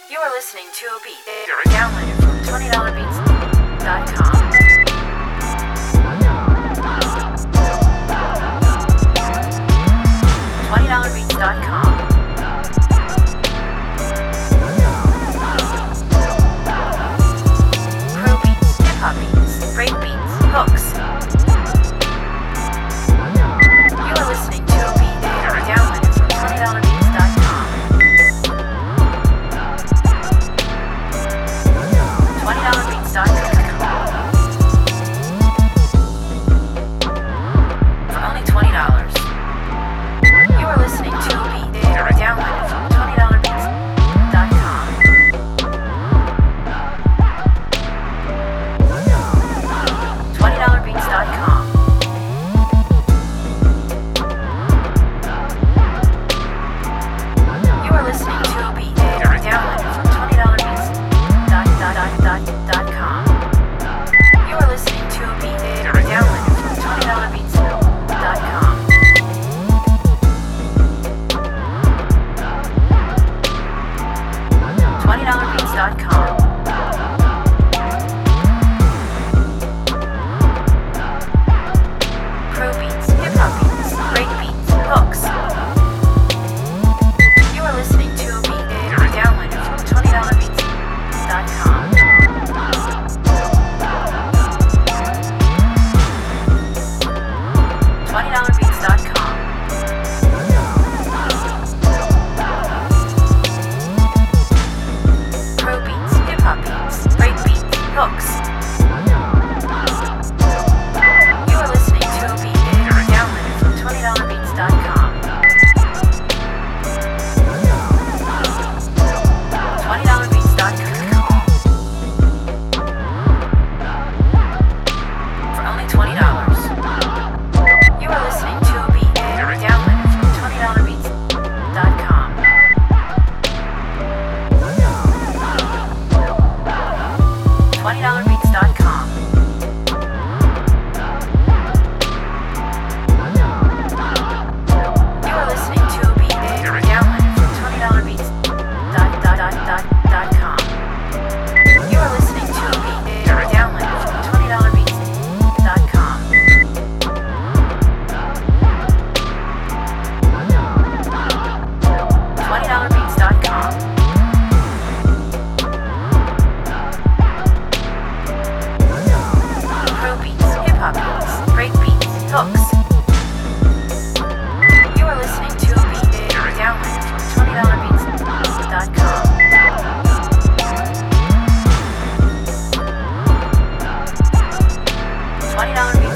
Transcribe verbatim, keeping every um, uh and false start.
You are listening to a beat downloaded from twenty dollar beats dot com. twenty dollar beats dot com. Pro beats, hip hop beats, break beats, hooks. You are listening to a beat downloaded from twenty dollar beats dot com. twenty dollar beats dot com. For only twenty dollars. You are listening to a beat downloaded from twenty dollar beats dot com. twenty dollar beats dot com. You are listening to a beat downloaded from twenty dollar beats dot com. You are listening to a beat downloaded from twenty dollar beats dot com. twenty dollar beats dot com. Pro beats, hip hop beats, break beats, hooks. You are listening to a beat downloaded from twenty dollar beats dot com. twenty dollar beats dot com. Pro beats, hip hop beats, break beats, hooks. You are listening to a beat downloaded from twenty dollar beats dot com. twenty dollar beats dot com. For only twenty dollars. You are listening to a beat downloaded from twenty dollar beats dot com. twenty dollar beats dot com. You are listening to a beat downloaded from twenty dollar beats dot com. You are listening to a beat downloaded from twenty dollar beats dot com. twenty dollar beats dot com. Pro beats, hip hop beats, break beats, hooks. You are listening to a beat downloaded from twenty dollar beats dot com. twenty dollar